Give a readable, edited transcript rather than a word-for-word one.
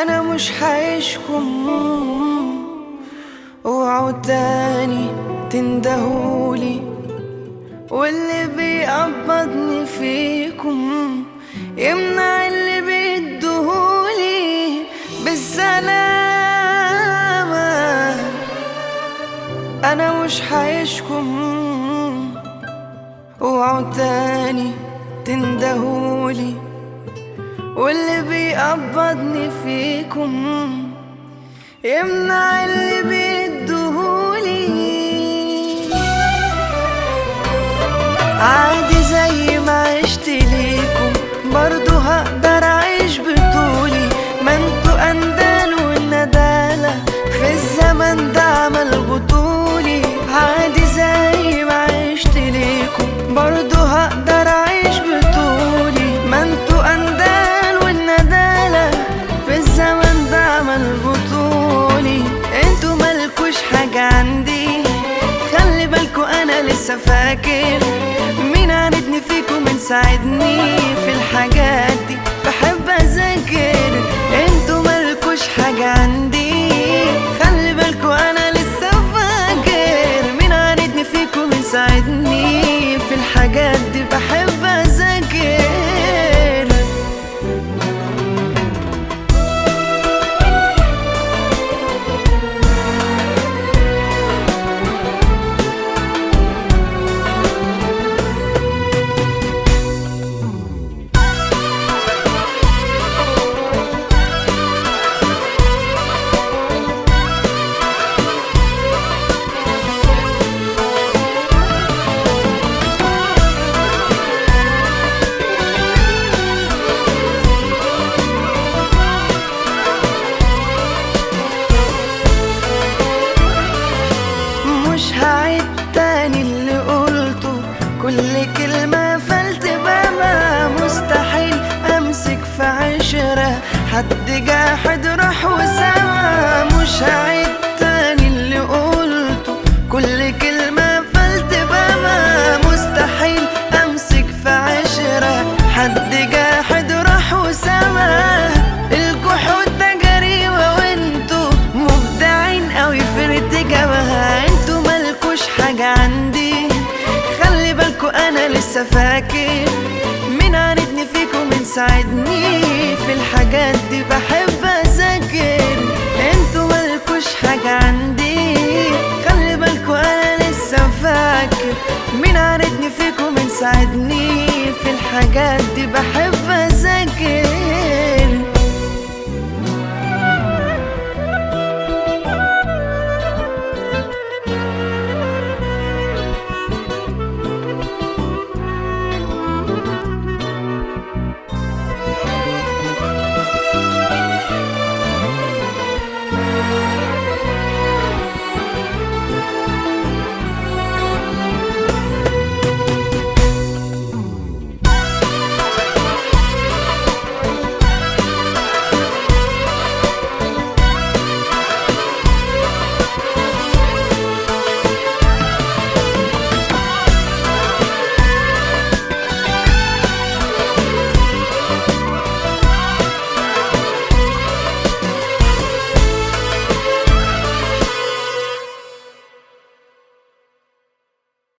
انا مش هعيشكم، اوعوا تاني تندهولي، واللي بيقبضني فيكم يمنع اللي بيدهولي بالسلامة. انا مش هعيشكم، اوعوا تاني تندهولي، واللي بيقبضني فيكم يمنع اللي بيدهولي. عادي زي ما عشت ليكم برضو هقدر اعيش بطولي، ما انتوا اندال والندالة في الزمن ده عمل بطولي. عادي زي ما عشت ليكم برضو هقدر اعيش بطولي، ما انتوا اندال والندالة في الزمن ده عمل بطولي. انتوا مالكوش حاجة عندي، خلي بالكوا انا لسه فاكر مين عاندني فيكم من ساعدني في الحاجات دي. بحب اذاكر، انتوا مالكوش حاجة عندي، خلي بالكوا انا لسه فاكر مين عاندني فيكم من ساعدني في الحاجات دي. بحب اذاكر. مش هعيد تاني اللي قلته، كل كلمة فلتبقى مستحيل أمسك في عشرة حد جاحد راح وسما. مش هعيد تاني اللي قلته، كل كلمة فلتبقى مستحيل أمسك في عشرة حد جاحد راح وسما. الجحود ده جريمة وانتوا مبدعين قوي في ارتكابها، انتوا مالكوش حاجة عندي، خلي بالكوا انا لسه فاكر مين عاندني فيكم من ساعدني